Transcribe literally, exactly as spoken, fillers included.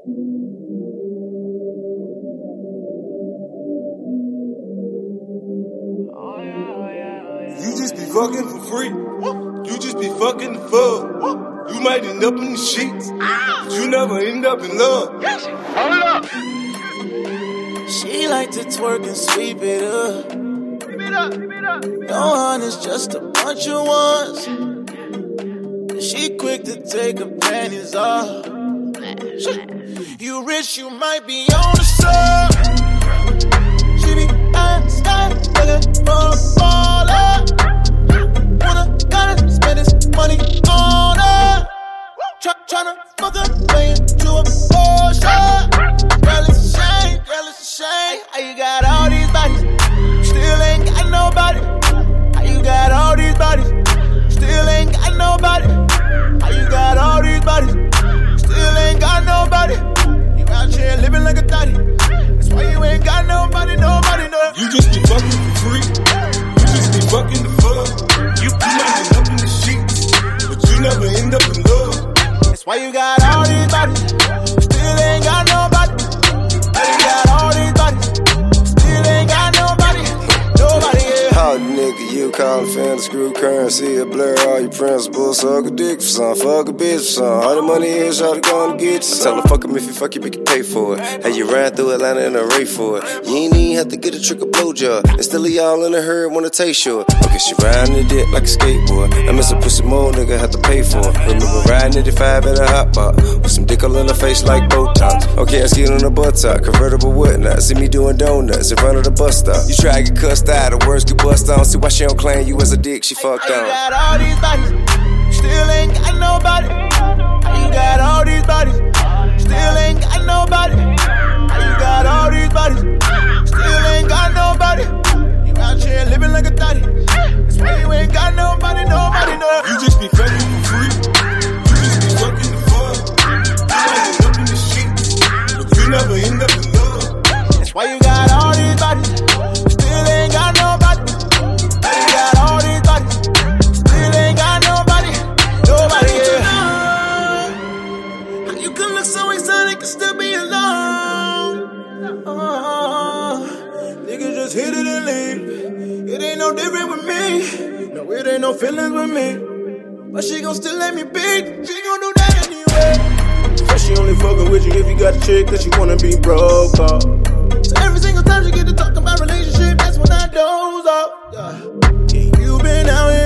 You just be fucking for free. You just be fucking the fuck. You might end up in the sheets, but you never end up in love. Hold up. She like to twerk and sweep it up. Sweep it up, sweep it up. No honest, just a bunch of ones. She quick to take her panties off. You rich, you might be on the sub. She be outside looking for a baller. Wanna gotta spend his money on her. Try, tryna fuck her way into a Porsche. Girl, it's a shame, girl, it's a shame. How you got all these bodies, still ain't got nobody? How you got all these bodies, still ain't got nobody? How you got all these bodies, still ain't got nobody? You out here living like a thotty. That's why you ain't got nobody, nobody, no. You just be fucking for free. You just be fucking the fuck. You, you might end up in the sheets, but you never end up in love. That's why you got all these bodies, still ain't got nobody. How you got all these bodies, still ain't got nobody, nobody, yeah. How nigga you callin' fan, screw currency, a blur all your principles, suck a dick for some, fuck a bitch for some. All the money is, y'all gonna get you some. Tell her fuck him if you fuck you, we can pay for it. How you ran through Atlanta in a race for it. You ain't even have to get a trick or blowjob. And still y'all in the herd wanna taste short. Okay, she riding the dick like a skateboard. I miss a pussy more, nigga, have to pay for it. Remember riding eighty-five in a hot pot with some dick all in her face like Botox. Okay, I ski on the buttock, convertible whatnot. See me doing donuts in front of the bus stop. You try to get cussed out, the words get bust on. See why she don't claim you as a dick, she fucked on. How you got all these bodies, still ain't got nobody? How you got all these bodies, still ain't got nobody? How you got all these bodies, still ain't got nobody? You out here living like a thotty. That's why you ain't got nobody, nobody, no. You just be fucking for free. You just be fucking the fuck. You might end up in the sheets, but you never end up in love. That's why you got all these bodies, still ain't got nobody. How you got all these bodies, still ain't got nobody, nobody, yeah. How you can look so exotic and still be alone? Oh, niggas just hit it and leave. It ain't no different with me. No, it ain't no feelings with me. But she gon' still let me be. She gon' do that anyway. So she only fucking with you if you got a chick that she wanna be broke off. So every single time she get to talk about relationship, that's when I doze off. Yeah, yeah, you been out here